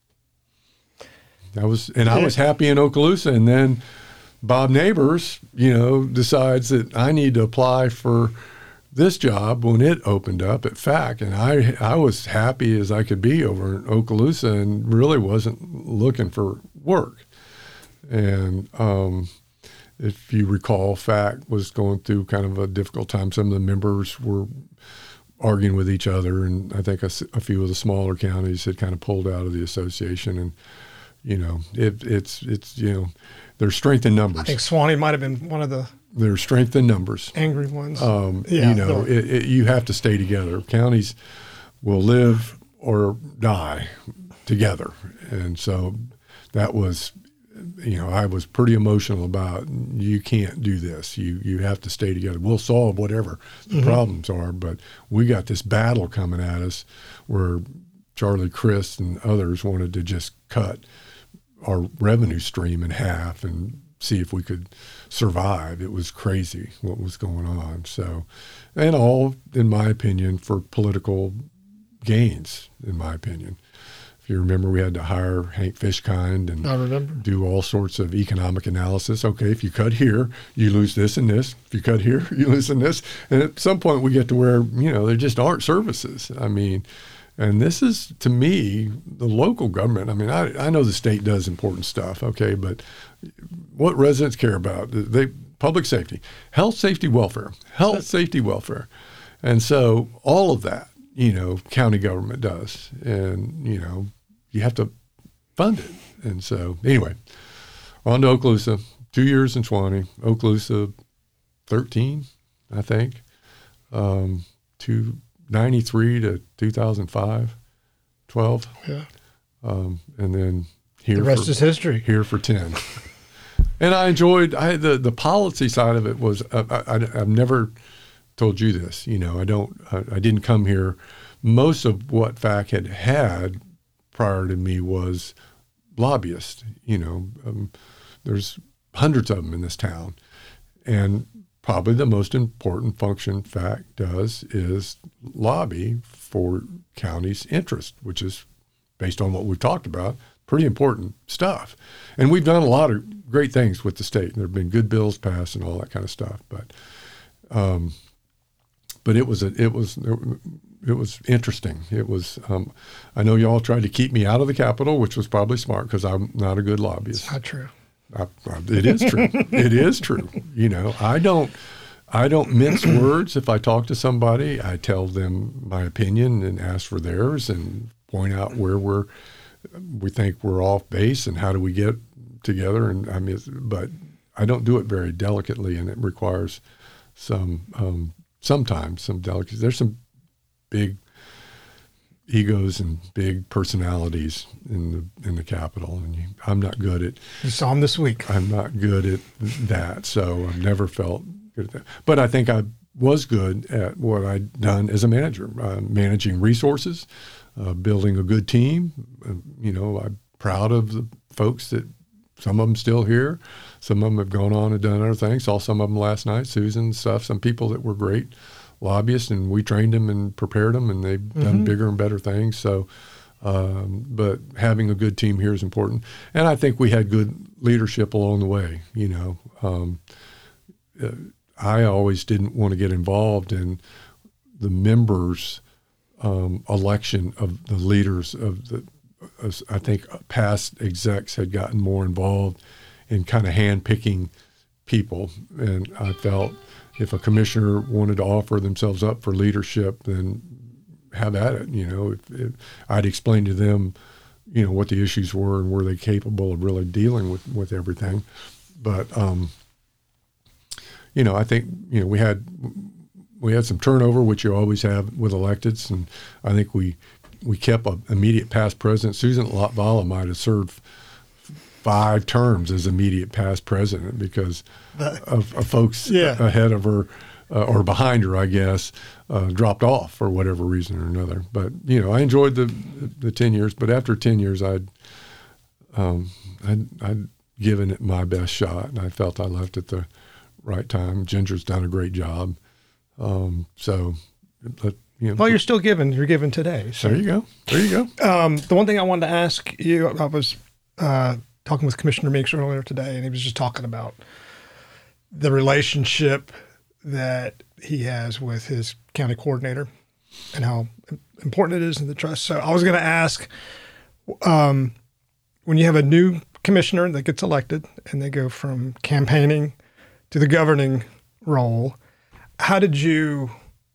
I was, and I was happy in Okaloosa. And then Bob Neighbors, you know, decides that I need to apply for this job when it opened up at F A C. And I, I was happy as I could be over in Okaloosa and really wasn't looking for work. And um, if you recall, F A C was going through kind of a difficult time. Some of the members were arguing with each other, and I think a, a few of the smaller counties had kind of pulled out of the association. And you know, it, it's it's you know, there's strength in numbers. I think Suwannee might have been one of the there's strength in numbers. Angry ones. Um, yeah, you know, it, it, you have to stay together. Counties will live or die together, and so that was, you know, I was pretty emotional about, you can't do this. You you have to stay together. We'll solve whatever the mm-hmm. problems are, but we got this battle coming at us where Charlie Crist and others wanted to just cut our revenue stream in half and see if we could survive. It was crazy what was going on. So, and all, in my opinion, for political gains, in my opinion. If you remember, we had to hire Hank Fishkind and I remember. do all sorts of economic analysis. Okay, if you cut here, you lose this and this. If you cut here, you lose in this. And at some point we get to where, you know, there just aren't services. I mean, and this is, to me, the local government. I mean, I, I know the state does important stuff, okay, but what residents care about, they public safety, health, safety, welfare, health, safety, welfare. And so all of that, you know, county government does. And, you know, you have to fund it. And so, anyway, on to Okaloosa, two years in Suwannee, Okaloosa thirteen, I think, um, two ninety-three to two thousand five, twelve. Yeah. Um, and then here the rest for, is history. Here for ten. And I enjoyed, I the, the policy side of it was, uh, I, I, I've never told you this, you know, I don't, I, I didn't come here most of what F A C had had prior to me was lobbyists. You know, um, there's hundreds of them in this town. And probably the most important function F A C does is lobby for county's interest, which is, based on what we've talked about, pretty important stuff. And we've done a lot of great things with the state. There have been good bills passed and all that kind of stuff. But um, but it was a, it was it was interesting. It was um, I know y'all tried to keep me out of the Capitol, which was probably smart because I'm not a good lobbyist. It's not true. I, I, it is true. It is true. You know, I don't, I don't mince words. If I talk to somebody, I tell them my opinion and ask for theirs and point out where we're, we think we're off base and how do we get together. And I mean, but I don't do it very delicately, and it requires some, um, sometimes some delicacy. There's some big egos and big personalities in the in the Capitol, and you, I'm not good at. You saw them this week. I'm not good at that, so I've never felt good at that. But I think I was good at what I'd done as a manager, uh, managing resources, uh, building a good team. Uh, you know, I'm proud of the folks that some of them still here, some of them have gone on and done other things. Saw some of them last night, Susan and stuff. Some people that were great lobbyists, and we trained them and prepared them, and they've mm-hmm. done bigger and better things. So, um, but having a good team here is important. And I think we had good leadership along the way. You know, um, uh, I always didn't want to get involved in the members' um, election of the leaders of the, uh, I think past execs had gotten more involved in kind of hand-picking people. And I felt if a commissioner wanted to offer themselves up for leadership, then have at it. You know, if, if I'd explain to them, you know, what the issues were and were they capable of really dealing with, with everything. But, um, you know, I think, you know, we had, we had some turnover, which you always have with electeds. And I think we, we kept an immediate past president. Susan Latvala might have served five terms as immediate past president because of, of folks yeah. ahead of her uh, or behind her, I guess, uh, dropped off for whatever reason or another. But, you know, I enjoyed the the ten years, but after ten years, I'd, um, I'd, I'd given it my best shot, and I felt I left at the right time. Ginger's done a great job. Um, so, but, you know. Well, you're still giving. You're giving today. So. There you go. There you go. Um, the one thing I wanted to ask you, I was uh, talking with Commissioner Meeks earlier today, and he was just talking about the relationship that he has with his county coordinator and how important it is in the trust. So I was going to ask, um, when you have a new commissioner that gets elected and they go from campaigning to the governing role, how did you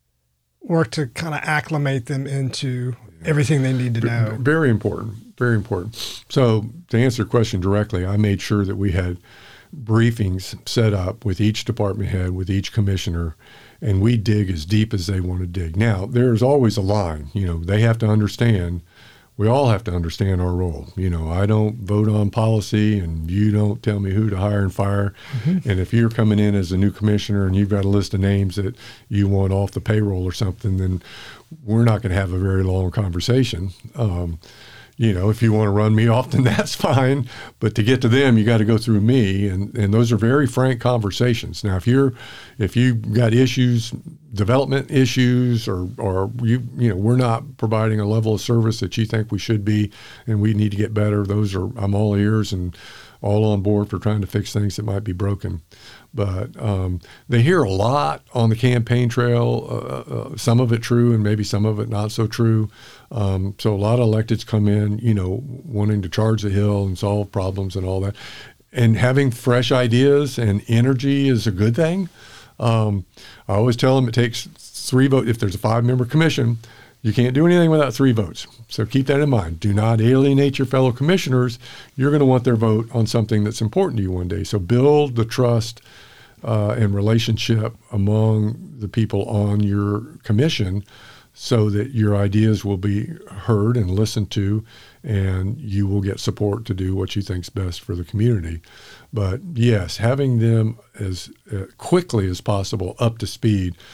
work to kind of acclimate them into everything they need to know? Very important. Very important. So to answer your question directly, I made sure that we had briefings set up with each department head, with each commissioner, and we dig as deep as they want to dig. Now, there's always a line. You know, they have to understand, we all have to understand our role. You know, I don't vote on policy, and you don't tell me who to hire and fire. Mm-hmm. And if you're coming in as a new commissioner and you've got a list of names that you want off the payroll or something, then we're not going to have a very long conversation. Um, You know, if you want to run me off, then that's fine. But to get to them, you got to go through me, and, and those are very frank conversations. Now, if you're, if you got issues, development issues, or or you you know we're not providing a level of service that you think we should be, and we need to get better, those are I'm all ears and all on board for trying to fix things that might be broken. But um, they hear a lot on the campaign trail, uh, uh, some of it true and maybe some of it not so true. Um, so a lot of electeds come in, you know, wanting to charge the hill and solve problems and all that. And having fresh ideas and energy is a good thing. Um, I always tell them it takes three votes. If there's a five-member commission, you can't do anything without three votes. So keep that in mind. Do not alienate your fellow commissioners. You're going to want their vote on something that's important to you one day. So build the trust uh, and relationship among the people on your commission so that your ideas will be heard and listened to, and you will get support to do what you think is best for the community. But yes, having them as uh, quickly as possible up to speed.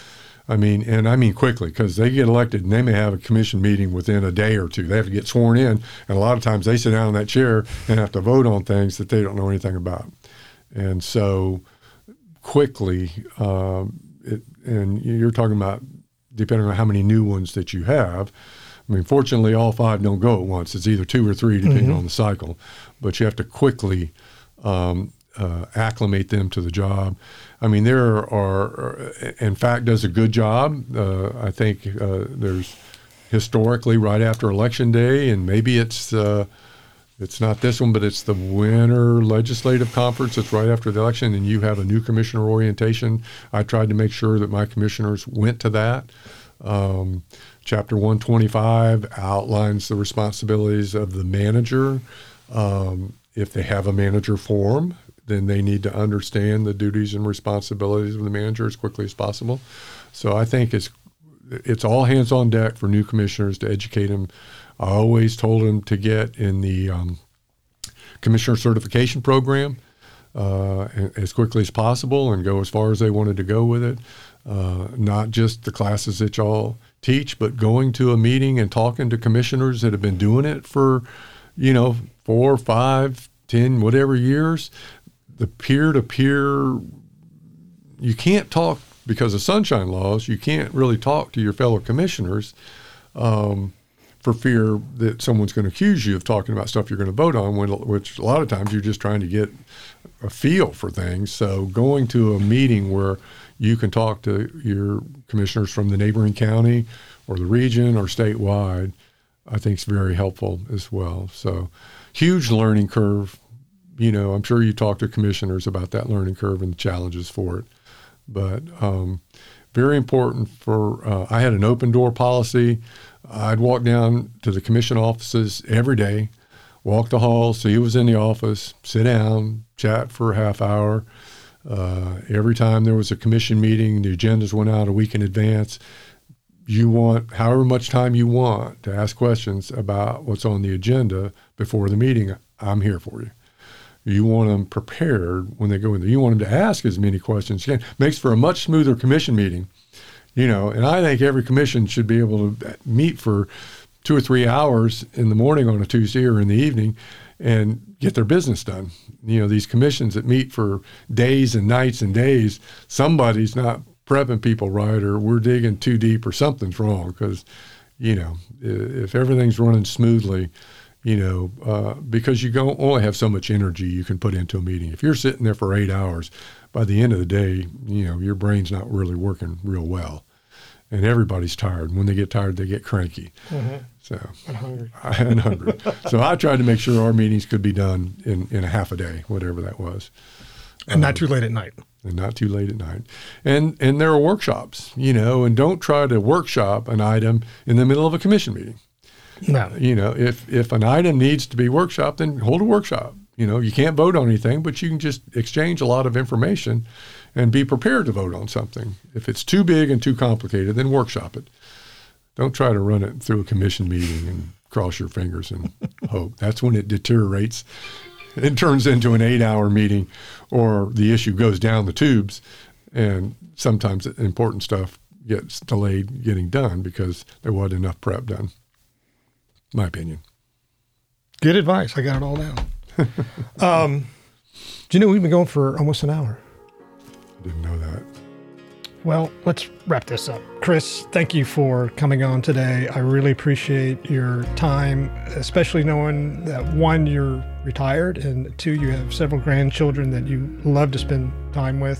I mean, and I mean quickly, because they get elected and they may have a commission meeting within a day or two. They have to get sworn in, and a lot of times they sit down in that chair and have to vote on things that they don't know anything about. And so quickly, um, it, and you're talking about depending on how many new ones that you have. I mean, fortunately, all five don't go at once. It's either two or three, depending mm-hmm. on the cycle. But you have to quickly um, uh, acclimate them to the job. I mean, there are, in fact, does a good job. Uh, I think uh, there's historically right after Election Day, and maybe it's uh, it's not this one, but it's the winter legislative conference. It's right after the election, and you have a new commissioner orientation. I tried to make sure that my commissioners went to that. Um, Chapter one twenty-five outlines the responsibilities of the manager. Um, if they have a manager form, then they need to understand the duties and responsibilities of the manager as quickly as possible. So I think it's it's all hands on deck for new commissioners to educate them. I always told them to get in the um, commissioner certification program uh, as quickly as possible and go as far as they wanted to go with it. Uh, not just the classes that y'all teach, but going to a meeting and talking to commissioners that have been doing it for, you know, four, five, ten, whatever years. The peer-to-peer, you can't talk because of sunshine laws. You can't really talk to your fellow commissioners um, for fear that someone's going to accuse you of talking about stuff you're going to vote on, when, which a lot of times you're just trying to get a feel for things. So going to a meeting where you can talk to your commissioners from the neighboring county or the region or statewide, I think is very helpful as well. So huge learning curve. You know, I'm sure you talk to commissioners about that learning curve and the challenges for it. But um, very important for, uh, I had an open door policy. I'd walk down to the commission offices every day, walk the hall, see who was in the office, sit down, chat for a half hour. Uh, every time there was a commission meeting, the agendas went out a week in advance. You want however much time you want to ask questions about what's on the agenda before the meeting. I'm here for you. You want them prepared when they go in there. You want them to ask as many questions as you can. Makes for a much smoother commission meeting, you know. And I think every commission should be able to meet for two or three hours in the morning on a Tuesday or in the evening and get their business done. You know, these commissions that meet for days and nights and days, somebody's not prepping people right, or we're digging too deep, or something's wrong. Because, you know, if everything's running smoothly, you know, uh, because you don't only have so much energy you can put into a meeting. If you're sitting there for eight hours, by the end of the day, you know, your brain's not really working real well. And everybody's tired. When they get tired, they get cranky. Mm-hmm. So and hungry. and hungry. So I tried to make sure our meetings could be done in, in a half a day, whatever that was. And um, not too late at night. And not too late at night. And and there are workshops, you know, and don't try to workshop an item in the middle of a commission meeting. No. You know, if, if an item needs to be workshopped, then hold a workshop. You know, you can't vote on anything, but you can just exchange a lot of information and be prepared to vote on something. If it's too big and too complicated, then workshop it. Don't try to run it through a commission meeting and cross your fingers and hope. That's when it deteriorates. It turns into an eight-hour meeting, or the issue goes down the tubes, and sometimes important stuff gets delayed getting done because there wasn't enough prep done. My opinion. Good advice. I got it all down. um, do you know we've been going for almost an hour? Didn't know that. Well, let's wrap this up. Chris, thank you for coming on today. I really appreciate your time, especially knowing that one, you're retired, and two, you have several grandchildren that you love to spend time with.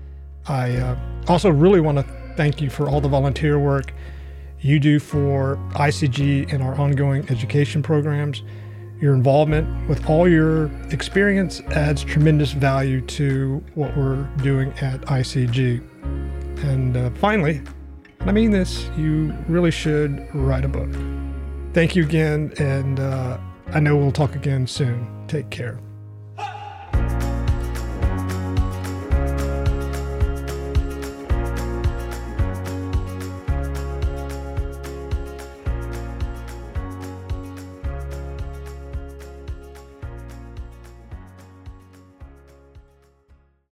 I uh, also really want to thank you for all the volunteer work you do for I C G and our ongoing education programs. Your involvement with all your experience adds tremendous value to what we're doing at I C G. And uh, finally, and I mean this, you really should write a book. Thank you again, and uh, I know we'll talk again soon. Take care.